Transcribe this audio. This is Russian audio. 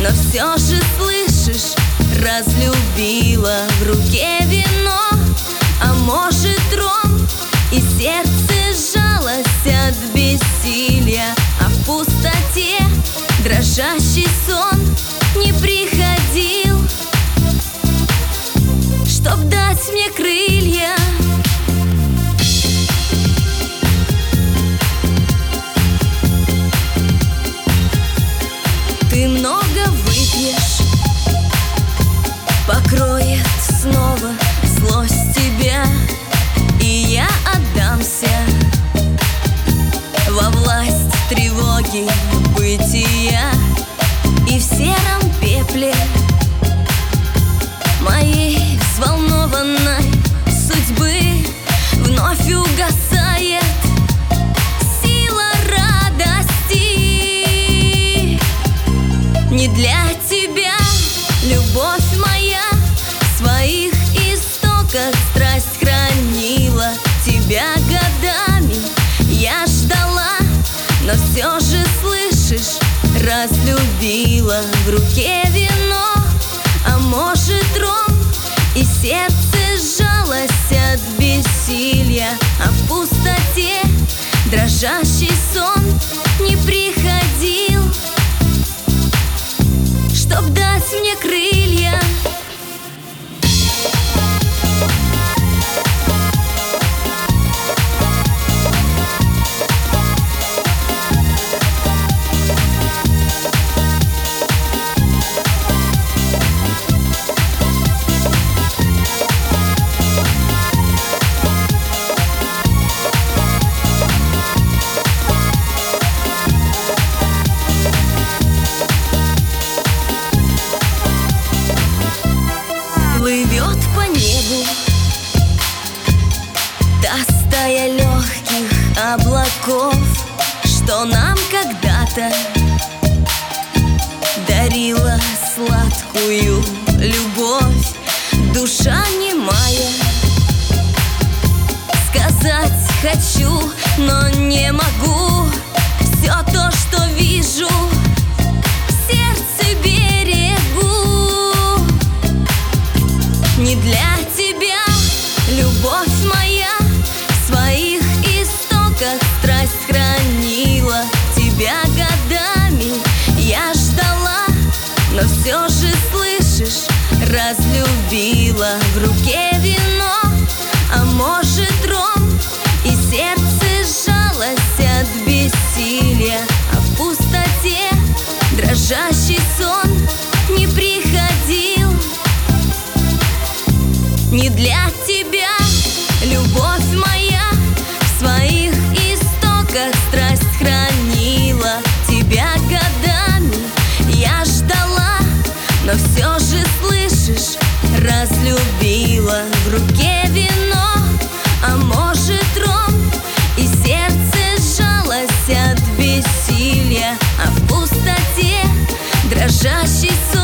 все же, слышишь, разлюбила. В руке вино, а может ром, и сердце сжалось от бессилия. А в пустоте дрожащий сон не приходил, чтоб дать мне крылья. Ты много выпьешь, покроет снова злость тебя, и я отдамся во власть тревоги бытия. И в сером пепле моей взволнованной судьбы вновь угасает сила радости. Не для тебя, любовь моя, в своих истоках страсть хранила. Тебя годами я ждала, но все же, слышишь, разлюбила. В руке вино, а может ром, и сердце сжалось от бессилия. А в пустоте дрожащий сон не приходил, чтоб дать мне крылья. Плывет по небу та стая легких облаков, что нам когда-то дарила сладкую любовь. Душа немая, сказать хочу, но не могу. Все то, что вижу, в сердце берегу. Не для тебя, любовь моя, в своих истоках страсть хранила. Тебя годами я ждала, но все же, слышишь, разлюбила. В руке вино, а может ром, и сердце сжалось от бессилия. А в пустоте дрожащий сон не приходил. Не для тебя, любовь моя, в своих истоках страсть хранила. Тебя годами я ждала, но все же, слышишь, разлюбила. В руке вино, а может ром, и сердце сжалось от бессилия. А в пустоте дрожащий сон